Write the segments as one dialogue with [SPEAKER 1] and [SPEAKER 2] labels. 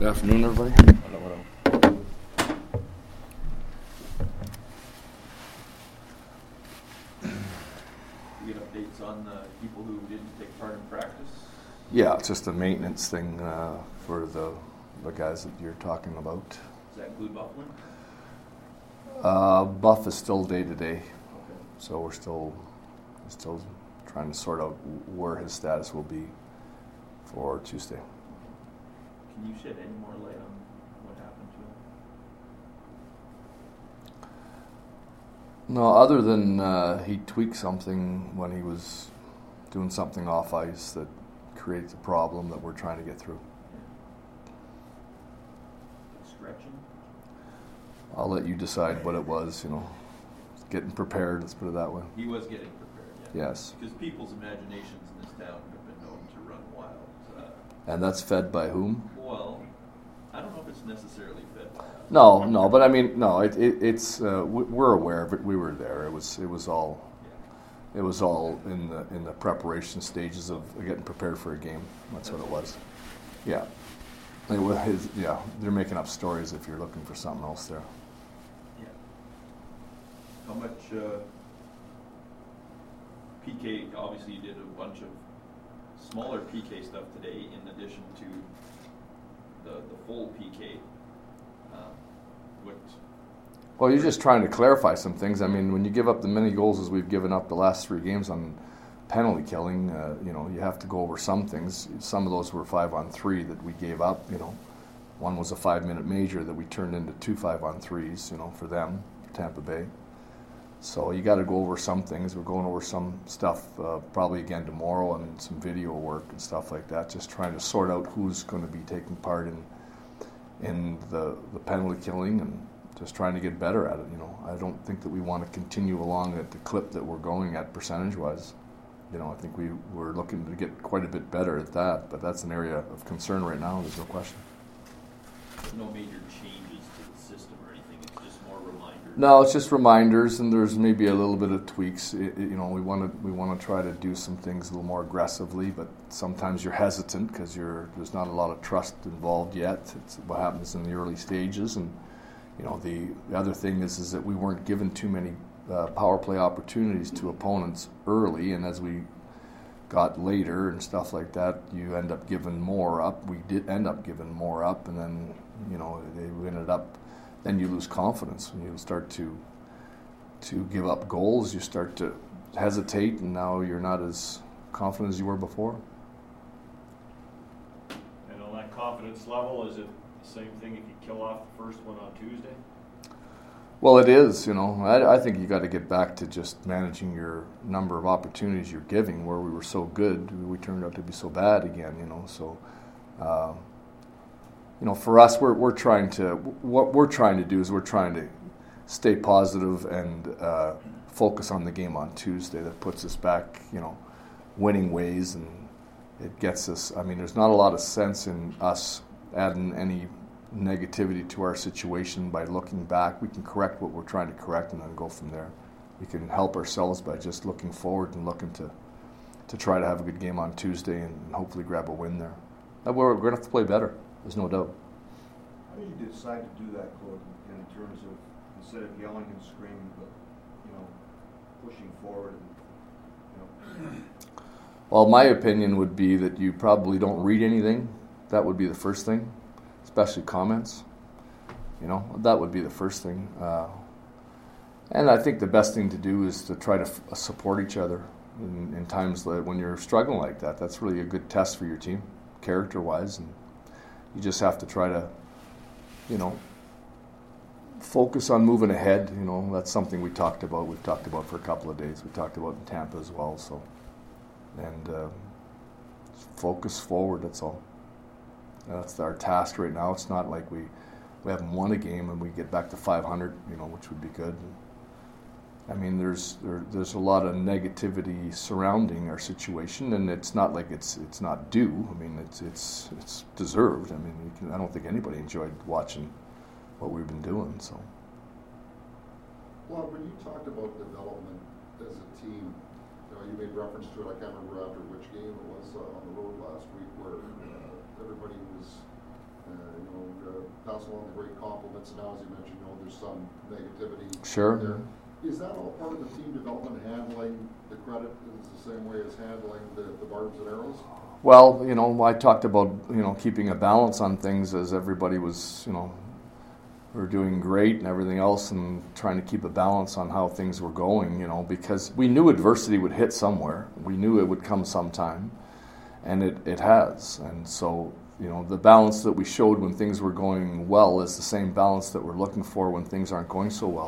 [SPEAKER 1] Good afternoon, everybody.
[SPEAKER 2] We get updates on the people who didn't take part in practice?
[SPEAKER 1] Yeah, it's just a maintenance thing for the guys that you're talking about.
[SPEAKER 2] Does that include Bufflin?
[SPEAKER 1] Buff is still day-to-day,
[SPEAKER 2] Okay.
[SPEAKER 1] so we're still trying to sort out where his status will be for Tuesday.
[SPEAKER 2] Can you shed any more light on what happened to him?
[SPEAKER 1] No, other than he tweaked something when he was doing something off ice that creates a problem that we're trying to get through.
[SPEAKER 2] Stretching?
[SPEAKER 1] I'll let you decide what it was, getting prepared, let's put it that way.
[SPEAKER 2] He was getting prepared, yeah.
[SPEAKER 1] Yes.
[SPEAKER 2] Because people's imaginations in this town have been known to run wild.
[SPEAKER 1] And that's fed by whom?
[SPEAKER 2] Well, I don't know if it's necessarily fed by us.
[SPEAKER 1] No, but I mean, no, it's we're aware of it. We were there. It was all in the preparation stages of getting prepared for a game. That's what it was. Yeah. They're making up stories if you're looking for something else there.
[SPEAKER 2] Yeah. How much PK, obviously you did a bunch of smaller PK stuff today in addition to the full PK.
[SPEAKER 1] Well, you're just trying to clarify some things. I mean, when you give up the many goals as we've given up the last 3 games on penalty killing, you have to go over some things. Some of those were 5-on-3 that we gave up. One was a 5-minute major that we turned into 2 5-on-3s. For them, Tampa Bay. So you got to go over some things. We're going over some stuff probably again tomorrow and some video work and stuff like that. Just trying to sort out who's going to be taking part in the penalty killing and just trying to get better at it. I don't think that we want to continue along at the clip that we're going at percentage-wise. I think we're looking to get quite a bit better at that, but that's an area of concern right now. There's no question.
[SPEAKER 2] There's no major changes to the system or anything. It's just more reminders.
[SPEAKER 1] No, it's just reminders, and there's maybe a little bit of tweaks. We want to try to do some things a little more aggressively, but sometimes you're hesitant because there's not a lot of trust involved yet. It's what happens in the early stages, and the other thing is that we weren't given too many power play opportunities to opponents early, and as we got later and stuff like that, you end up giving more up. We did end up giving more up, and then they ended up. Then you lose confidence when you start to give up goals. You start to hesitate, and now you're not as confident as you were before.
[SPEAKER 3] And on that confidence level, is it the same thing if you kill off the first one on Tuesday?
[SPEAKER 1] Well, it is. I think you got to get back to just managing your number of opportunities you're giving. Where we were so good, we turned out to be so bad again. So, for us, what we're trying to do is we're trying to stay positive and focus on the game on Tuesday. That puts us back, winning ways, and it gets us. I mean, there's not a lot of sense in us adding any negativity to our situation by looking back. We can correct what we're trying to correct and then go from there. We can help ourselves by just looking forward and looking to try to have a good game on Tuesday and hopefully grab a win there. We're going to have to play better. There's no doubt.
[SPEAKER 4] How did you decide to do that, Claude, in terms of instead of yelling and screaming, but pushing forward?
[SPEAKER 1] Well, my opinion would be that you probably don't read anything. That would be the first thing. Especially comments, that would be the first thing. And I think the best thing to do is to try to support each other in times when you're struggling like that. That's really a good test for your team, character-wise, and you just have to try to, focus on moving ahead. That's something we talked about. We've talked about for a couple of days. We talked about in Tampa as well. So, and focus forward. That's all. That's our task right now. It's not like we haven't won a game and we get back to 500, which would be good. I mean, there's a lot of negativity surrounding our situation, and it's not like it's not due. I mean, it's deserved. I mean, I don't think anybody enjoyed watching what we've been doing. So.
[SPEAKER 5] Well, when you talked about development as a team, you made reference to it. I can't remember after which game it was on the road last week, where everybody was Pass along the great compliments, and now, as you mentioned, there's some negativity
[SPEAKER 1] Sure.
[SPEAKER 5] there. Is that all part of the team development, handling the credit is the same way as handling the barbs and arrows?
[SPEAKER 1] Well, I talked about, keeping a balance on things as everybody was, we're doing great and everything else, and trying to keep a balance on how things were going, because we knew adversity would hit somewhere. We knew it would come sometime, and it has. And so, the balance that we showed when things were going well is the same balance that we're looking for when things aren't going so well,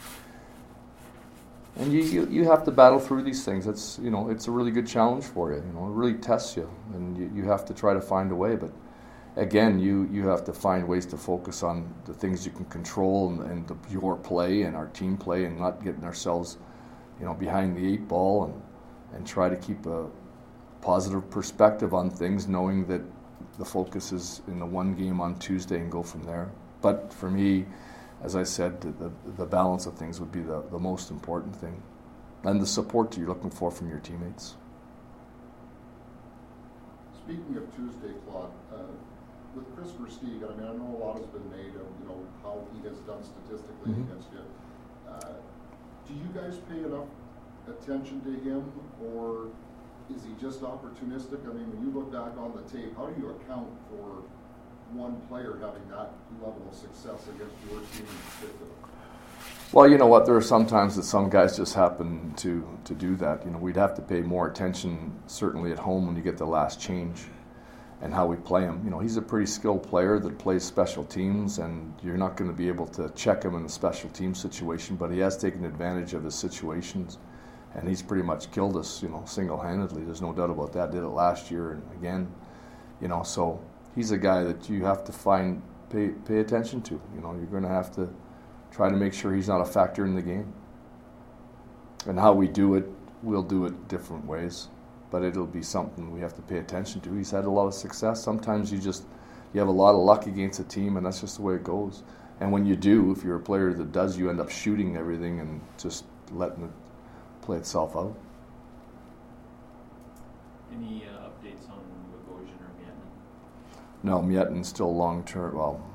[SPEAKER 1] And you have to battle through these things. It's it's a really good challenge for you. It really tests you, and you have to try to find a way. But again, you have to find ways to focus on the things you can control and your play and our team play, and not getting ourselves behind the eight ball, and try to keep a positive perspective on things, knowing that the focus is in the one game on Tuesday and go from there. But for me, as I said, the balance of things would be the most important thing, and the support that you're looking for from your teammates.
[SPEAKER 5] Speaking of Tuesday, Claude, with Kris Versteeg, I know a lot has been made of how he has done statistically against you. Do you guys pay enough attention to him, or is he just opportunistic? I mean, when you look back on the tape, how do you account for one player having that level of success against your team in particular?
[SPEAKER 1] Well, you know what? There are some times that some guys just happen to do that. We'd have to pay more attention, certainly at home, when you get the last change and how we play him. He's a pretty skilled player that plays special teams, and you're not going to be able to check him in a special team situation, but he has taken advantage of his situations, and he's pretty much killed us, single-handedly. There's no doubt about that. Did it last year and again, so he's a guy that you have to pay attention to. You're going to have to try to make sure he's not a factor in the game. And how we do it, we'll do it different ways, but it'll be something we have to pay attention to. He's had a lot of success. Sometimes you have a lot of luck against a team, and that's just the way it goes. And when you do, if you're a player that does, you end up shooting everything and just letting it play itself out.
[SPEAKER 2] Any updates on Bogosian or Miettinen?
[SPEAKER 1] No, Miettinen's still long-term,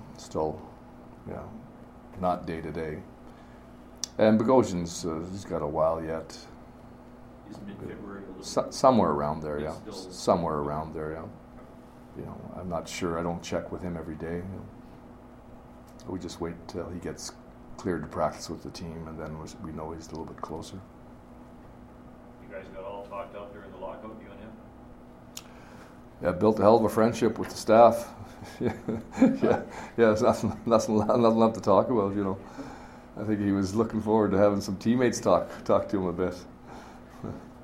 [SPEAKER 1] not day-to-day. And Bogosian's, he's got a while yet.
[SPEAKER 2] Is mid-February a little
[SPEAKER 1] Somewhere around there, yeah.
[SPEAKER 2] Still-
[SPEAKER 1] Somewhere around there, yeah. I'm not sure. I don't check with him every day. We just wait till he gets cleared to practice with the team, and then we know he's a little bit closer.
[SPEAKER 3] You guys got all talked up during the lockout, you and him?
[SPEAKER 1] Yeah, built a hell of a friendship with the staff. yeah, there's nothing left to talk about. I think he was looking forward to having some teammates talk to him a bit.